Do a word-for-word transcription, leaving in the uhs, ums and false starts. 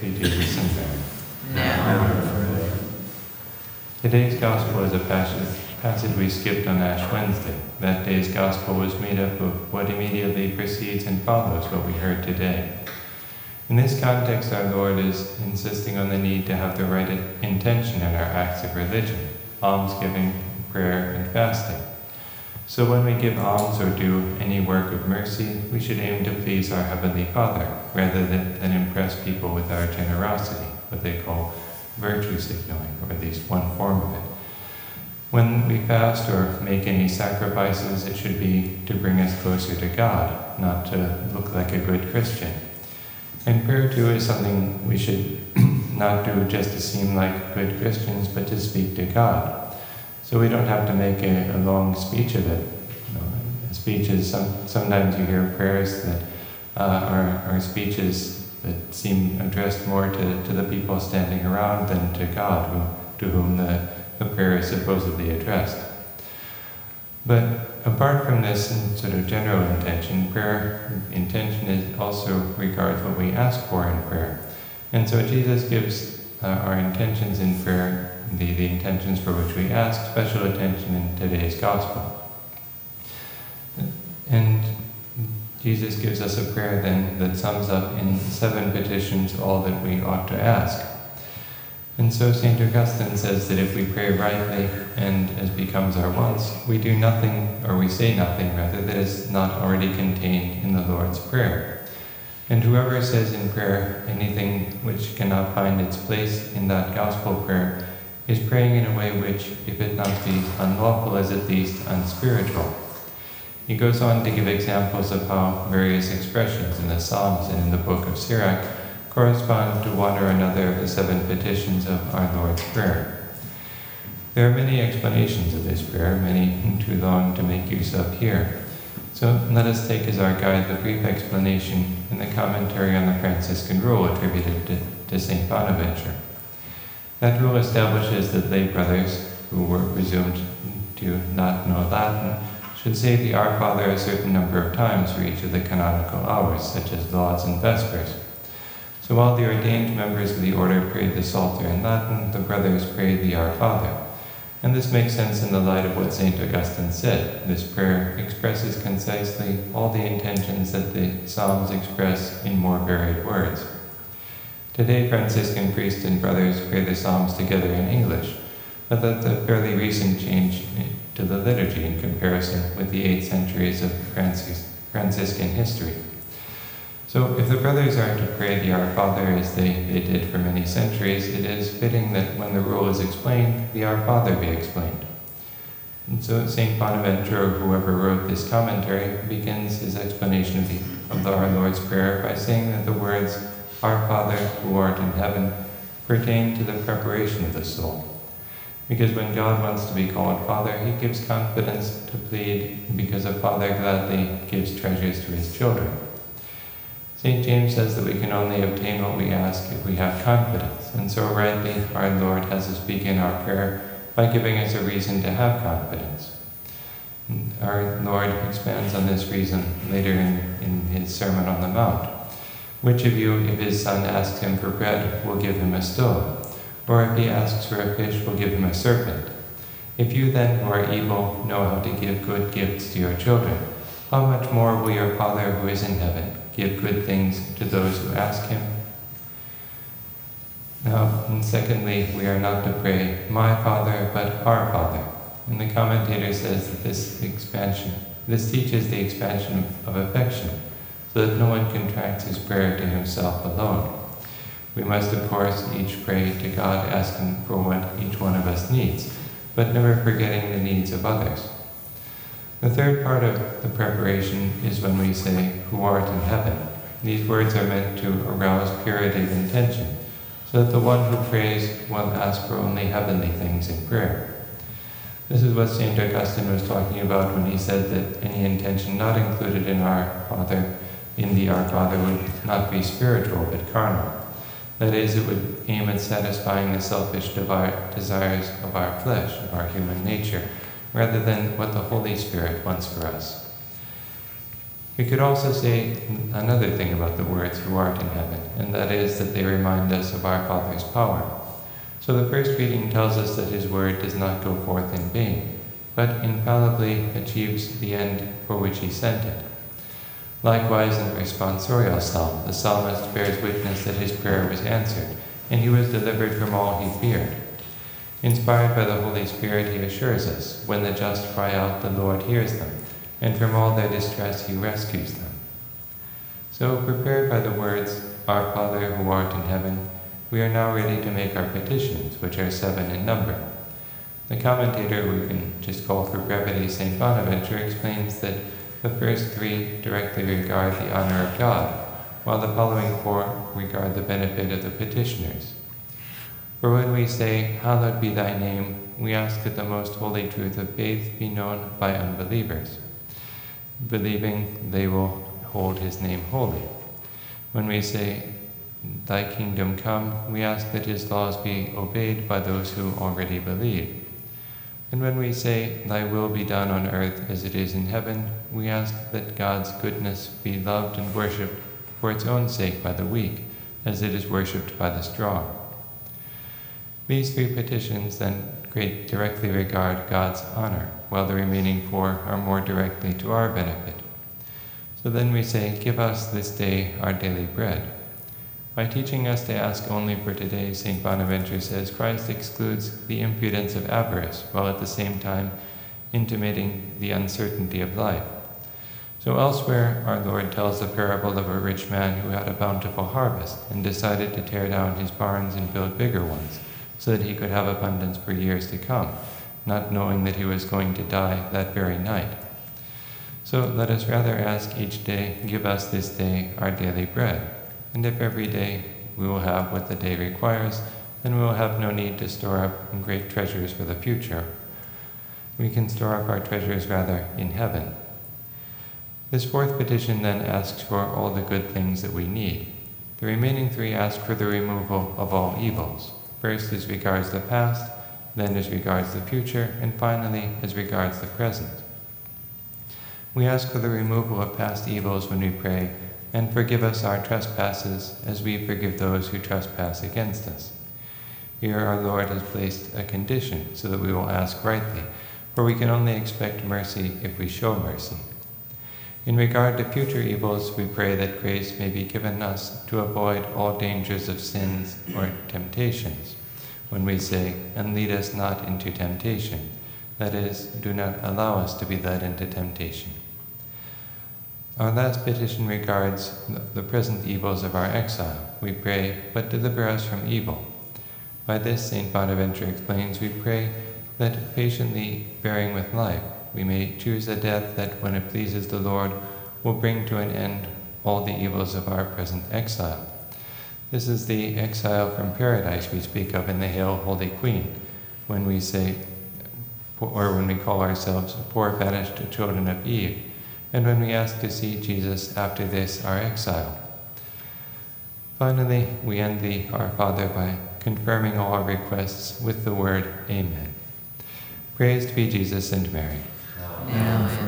be to you, Sinner. Now and forever. Today's Gospel is a passage, passage we skipped on Ash Wednesday. That day's Gospel was made up of what immediately precedes and follows what we heard today. In this context, our Lord is insisting on the need to have the right intention in our acts of religion, almsgiving, prayer, and fasting. So when we give alms or do any work of mercy, we should aim to please our Heavenly Father, rather than, than impress people with our generosity, what they call virtue signaling, or at least one form of it. When we fast or make any sacrifices, it should be to bring us closer to God, not to look like a good Christian. And prayer too is something we should not do just to seem like good Christians, but to speak to God. So we don't have to make a, a long speech of it. You know, a speech is some, sometimes you hear prayers that uh, are, are speeches that seem addressed more to, to the people standing around than to God, who, to whom the, the prayer is supposedly addressed. But apart from this sort of general intention, prayer intention is also regards what we ask for in prayer. And so Jesus gives uh, our intentions in prayer, the, the intentions for which we ask, special attention in today's Gospel. And Jesus gives us a prayer then that sums up in seven petitions all that we ought to ask. And so Saint Augustine says that if we pray rightly and as becomes our wants, we do nothing, or we say nothing rather, that is not already contained in the Lord's Prayer. And whoever says in prayer anything which cannot find its place in that gospel prayer is praying in a way which, if it not be unlawful, is at least unspiritual. He goes on to give examples of how various expressions in the Psalms and in the book of Sirach correspond to one or another of the seven petitions of our Lord's Prayer. There are many explanations of this prayer, many too long to make use of here. So let us take as our guide the brief explanation in the commentary on the Franciscan rule attributed to, to Saint Bonaventure. That rule establishes that lay brothers, who were presumed to not know Latin, should say the Our Father a certain number of times for each of the canonical hours, such as Lauds and Vespers. So while the ordained members of the order prayed the Psalter in Latin, the brothers prayed the Our Father. And this makes sense in the light of what Saint Augustine said. This prayer expresses concisely all the intentions that the Psalms express in more varied words. Today, Franciscan priests and brothers pray the Psalms together in English, but that's a fairly recent change to the liturgy in comparison with the eight centuries of Francis, Franciscan history. So if the brothers are to pray the Our Father as they, they did for many centuries, it is fitting that when the rule is explained, the Our Father be explained. And so Saint Bonaventure, or whoever wrote this commentary, begins his explanation of, the, of the Our Lord's Prayer by saying that the words, Our Father who art in heaven, pertain to the preparation of the soul. Because when God wants to be called Father, he gives confidence to plead, because a father gladly gives treasures to his children. Saint James says that we can only obtain what we ask if we have confidence, and so rightly our Lord has us begin our prayer by giving us a reason to have confidence. Our Lord expands on this reason later in, in his Sermon on the Mount. Which of you, if his son asks him for bread, will give him a stone? Or if he asks for a fish, will give him a serpent? If you then, who are evil, know how to give good gifts to your children, how much more will your Father who is in heaven give good things to those who ask him? Now, and secondly, we are not to pray, my Father, but our Father. And the commentator says that this expansion, this teaches the expansion of affection, so that no one contracts his prayer to himself alone. We must, of course, each pray to God, asking for what each one of us needs, but never forgetting the needs of others. The third part of the preparation is when we say, who art in heaven. These words are meant to arouse purity of intention, so that the one who prays will ask for only heavenly things in prayer. This is what Saint Augustine was talking about when he said that any intention not included in our Father, in the Our Father, would not be spiritual, but carnal. That is, it would aim at satisfying the selfish desires of our flesh, of our human nature, rather than what the Holy Spirit wants for us. We could also say another thing about the words "who art in heaven," and that is that they remind us of our Father's power. So the first reading tells us that his word does not go forth in vain, but infallibly achieves the end for which he sent it. Likewise, in the responsorial psalm, the psalmist bears witness that his prayer was answered, and he was delivered from all he feared. Inspired by the Holy Spirit, he assures us, when the just cry out, the Lord hears them, and from all their distress he rescues them. So, prepared by the words, Our Father who art in heaven, we are now ready to make our petitions, which are seven in number. The commentator, we can just call for brevity Saint Bonaventure, explains that the first three directly regard the honor of God, while the following four regard the benefit of the petitioners. For when we say, Hallowed be thy name, we ask that the most holy truth of faith be known by unbelievers. Believing, they will hold his name holy. When we say, Thy kingdom come, we ask that his laws be obeyed by those who already believe. And when we say, Thy will be done on earth as it is in heaven, we ask that God's goodness be loved and worshipped for its own sake by the weak, as it is worshipped by the strong. These three petitions then great directly regard God's honor, while the remaining four are more directly to our benefit. So then we say, Give us this day our daily bread. By teaching us to ask only for today, Saint Bonaventure says Christ excludes the impudence of avarice, while at the same time intimating the uncertainty of life. So elsewhere, our Lord tells the parable of a rich man who had a bountiful harvest and decided to tear down his barns and build bigger ones, so that he could have abundance for years to come, not knowing that he was going to die that very night. So let us rather ask each day, Give us this day our daily bread. And if every day we will have what the day requires, then we will have no need to store up great treasures for the future. We can store up our treasures rather in heaven. This fourth petition then asks for all the good things that we need. The remaining three ask for the removal of all evils. First as regards the past, then as regards the future, and finally as regards the present. We ask for the removal of past evils when we pray, and forgive us our trespasses as we forgive those who trespass against us. Here our Lord has placed a condition so that we will ask rightly, for we can only expect mercy if we show mercy. In regard to future evils, we pray that grace may be given us to avoid all dangers of sins or temptations. When we say, And lead us not into temptation, that is, do not allow us to be led into temptation. Our last petition regards the present evils of our exile. We pray, But deliver us from evil. By this, Saint Bonaventure explains, we pray that patiently bearing with life, we may choose a death that, when it pleases the Lord, will bring to an end all the evils of our present exile. This is the exile from paradise we speak of in the Hail, Holy Queen, when we say, or when we call ourselves poor banished children of Eve, and when we ask to see Jesus after this, our exile. Finally, we end the Our Father by confirming all our requests with the word Amen. Praised be Jesus and Mary. Now